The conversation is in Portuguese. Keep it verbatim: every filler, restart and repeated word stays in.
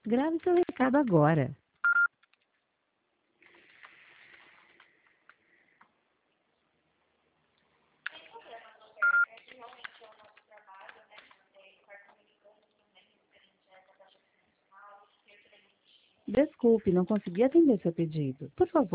Grave seu recado agora. Desculpe, não consegui atender seu pedido. Por favor,